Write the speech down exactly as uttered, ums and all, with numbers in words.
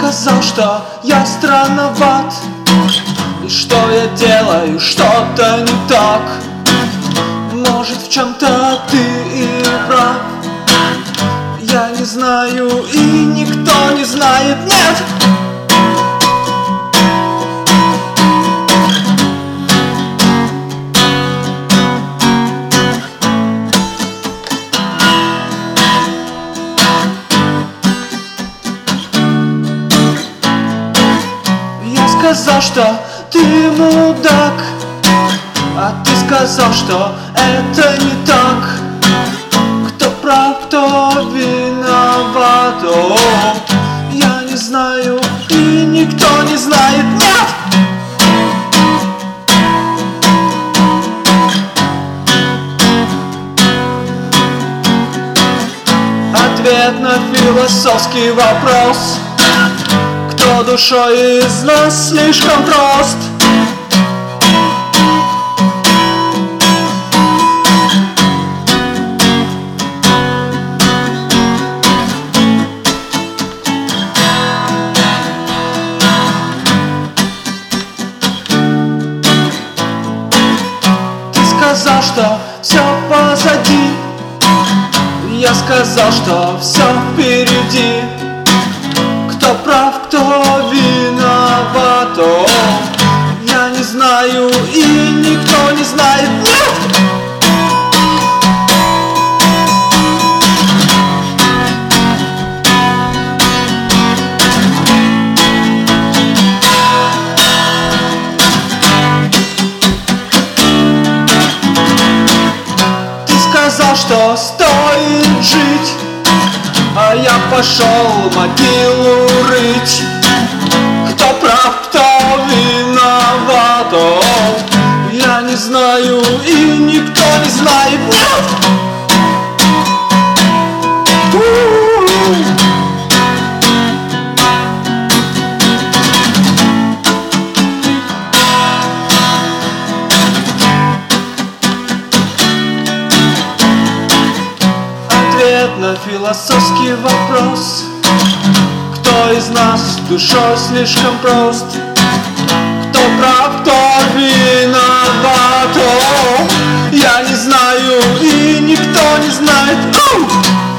сказал, что я странноват, и что я делаю что-то не так. Может, в чем-то ты и прав. Я не знаю, и никто не знает, нет. Я сказал, что ты мудак, а ты сказал, что это не так. Кто прав, кто виноват? О, я не знаю, и никто не знает, нет! Ответ на философский вопрос: кто душой из нас слишком прост? Сказал, что все позади. Я сказал, что все впереди. Кто прав, кто виноват? О, я не знаю, и никто не знает, нет! Сказал, что стоит жить, а я пошел могилу рыть. Кто прав, кто виноват? О, я не знаю, и никто не знает, нет! Ответ на философский вопрос: кто из нас душой слишком прост? Кто прав, кто виноват? О, я не знаю, и никто не знает. Оу!